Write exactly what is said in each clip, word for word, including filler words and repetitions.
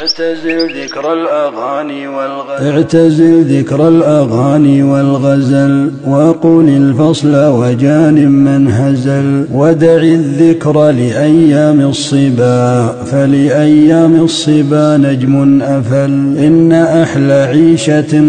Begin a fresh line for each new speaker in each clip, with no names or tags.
اعتزل ذكر الأغاني والغزل اعتزل ذكر الأغاني والغزل وقل الفصل وجانب من هزل ودع الذكر لأيام الصبا فلأيام الصبا نجم أفل إن أحلى عيشة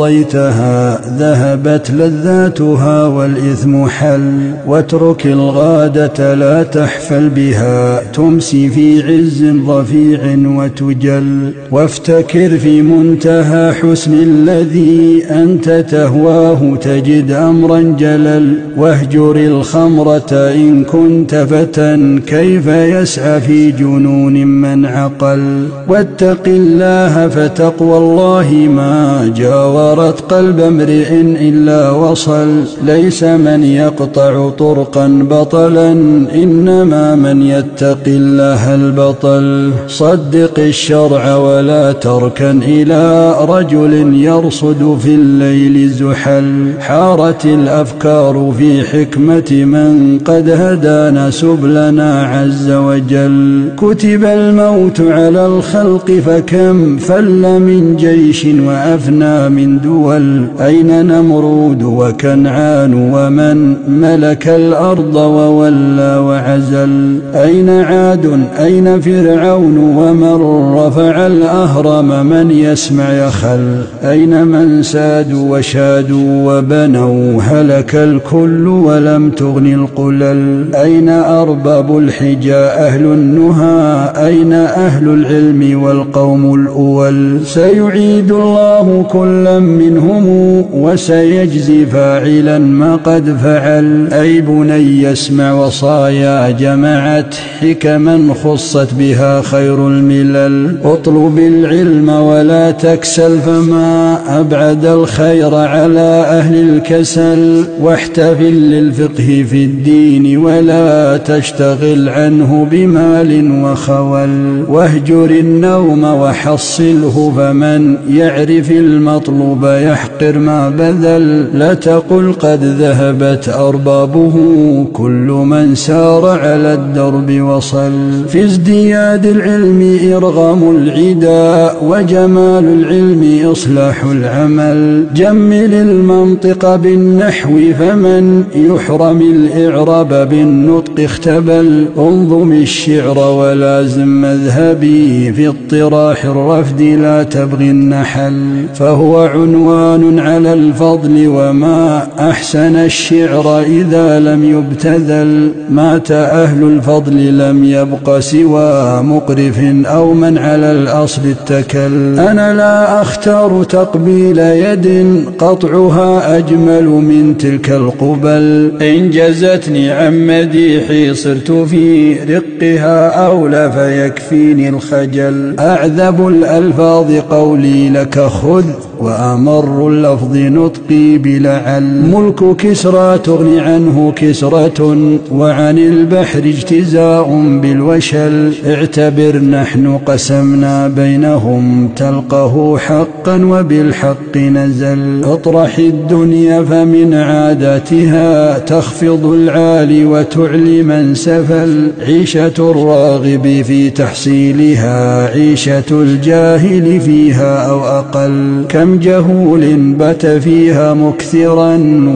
قضيتها ذهبت لذاتها والإثم حل واترك الغادة لا تحفل بها تمسي في عز رفيع وتجل وافتكر في منتهى حسن الذي أنت تهواه تجد أمرا جلل واهجر الخمرة إن كنت فتى كيف يسعى في جنون من عقل واتق الله فتقوى الله ما جاورت قلب امرئ إلا وصل ليس من يقطع طرقا بطلا إنما من يتق الله البطل صدق الشرع ولا تركن إلى رجل يرصد في الليل زحل حارت الأفكار في حكمة من قد هدانا سبلنا عز وجل كتب الموت على الخلق فكم فل من جيش وأفنى من دول أين نمرود وكنعان ومن ملك الأرض وولى وعزل أين عاد أين فرعون ومن رفع الأهرم من يسمع يخل أين من سادوا وشادوا وبنوا هلك الكل ولم تغن القلل أين أرباب الحجى أهل النهى أين أهل العلم والقوم الأول سيعيد الله كلا منهم وسيجزي فاعلا ما قد فعل أي بني اسمع وصايا جمعت حكما خصت بها خير الملل اطلب العلم ولا تكسل فما أبعد الخير على أهل الكسل واحتفل للفقه في الدين ولا تشتغل عنه بمال وخول واهجر النوم وحصله فمن يعرف المطلوب يحقر ما بذل لا تقل قد ذهبت أربابه كل من سار على الدرب وصل في ازدياد العلم إرغام العدا وجمال العلم إصلاح العمل جمل المنطق بالنحو فمن يحرم الإعراب بالنطق اختبل انظم الشعر ولازم مذهبي في اطراح الرفد لا تبغي النحل فهو عنوان على الفضل وما أحسن الشعر إذا لم يبتذل مات أهل الفضل لم يبق سوى مقرف أو من على الأصل اتكل أنا لا أختار تقبيل يد قطعها أجمل من تلك القبل إن جزتني عن مديحي صرت في رقها أولى فيكفيني الخجل أعذب الألفاظ قولي لك خذ وأمر اللفظ نطقي بلعل ملك كسرى تغني عنه كسرة وعن البحر اجتزاء بالوشل اعتبر نحن قسمنا بينهم تلقه حقا وبالحق نزل اطرح الدنيا فمن عاداتها تخفض العالي وتعلي من سفل عيشة الراغب في تحصيلها عيشة الجاهل فيها أو أقل كم جهول بت فيها مكثرا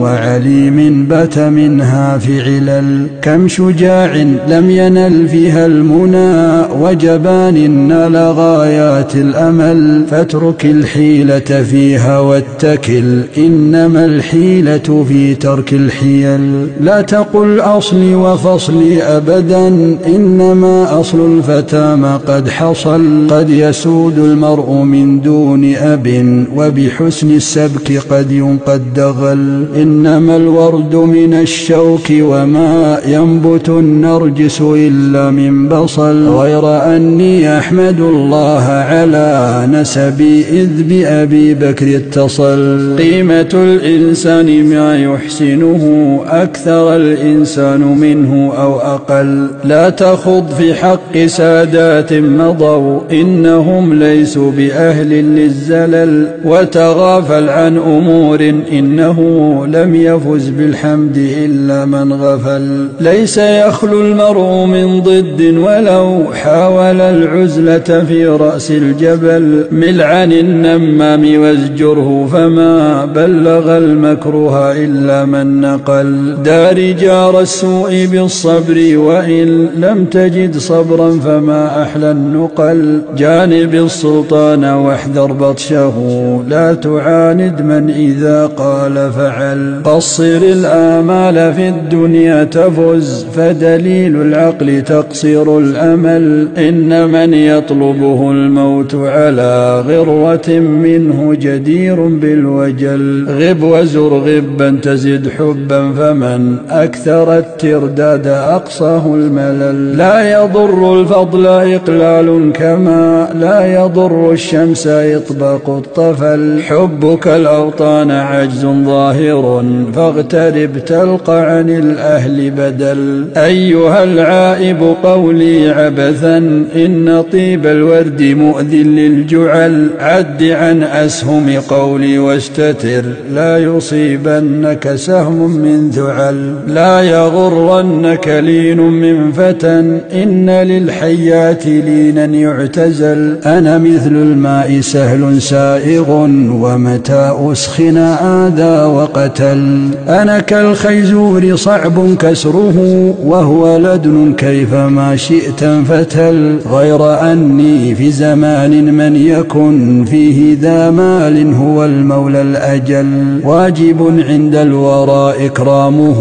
وعليم بت منها في علل كم شجاع لم ينل فيها المنى وجبان نال غايات الأمل فاترك الحيلة فيها واتكل إنما الحيلة في ترك الحيل لا تقل أصلي وفصلي أبدا إنما أصل الفتى ما قد حصل قد يسود المرء من دون أب وبحسن السبك قد ينقد دغل إنما الورد من الشوك وما ينبت النرجس إلا من بصل غير أني أحمد الله على نسبي إذ بأبي بكر اتصل قيمة الإنسان ما يحسنه أكثر الإنسان منه أو أقل لا تخض في حق سادات مضوا إنهم ليسوا بأهل للزلل وتغافل عن أمور إنه لم يفز بالحمد إلا من غفل ليس يخلو المرء من ضد ولو حاول العزلة في رأس الجبل. مل عن النمام وازجره فما بلغ المكروه إلا من نقل. دار جار السوء بالصبر وإن لم تجد صبرا فما أحلى النقل. جانب السلطان واحذر بطشه لا تعاند من إذا قال فعل. قصر الآمال في الدنيا تفز فدليل العقل تقصير الأمل. إن من يطلبه الموت على غروة منه جدير بالوجل. غب وزر غبا تزد حبا فمن أكثر الترداد أقصاه الملل. لا يضر الفضل إقلال كما لا يضر الشمس إطباق الطفل. حبك الأوطان عجز ظاهر فاغترب تلقى عن الأهل بدل. أيها العائب قولي عبثا إن طيب الورد مؤذ للجعل. عد عن أسهم قولي واستتر لا يصيبنك سهم من ذعل. لا يغرنك لين من فتى إن للحيات لينا يعتزل. أنا مثل الماء سهل سائغ ومتى أسخن آذى وقتل. أنا كالخيزور صعب كسره وهو لدن كيفما شئت فتل. غير أني في زمان من يكن فيه ذا مال هو المولى الأجل. واجب عند الورى إكرامه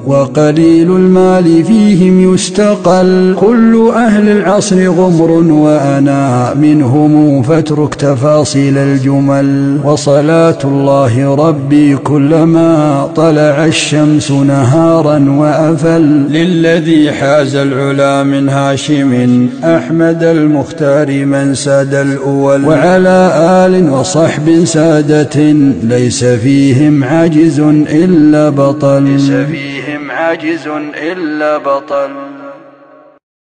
وقليل المال فيهم يستقل. كل أهل العصر غمر وأنا منهم فاترك تفاصيل الجمل. وصلاة الله ربي كلما طلع الشمس نهارا وأفل. للذي حاز العلا من هاشم أحمد المختار من ساد الأول. وعلى آل وصحب سادة ليس فيهم عاجز إلا بطل. ليس فيهم عاجز إلا بطل.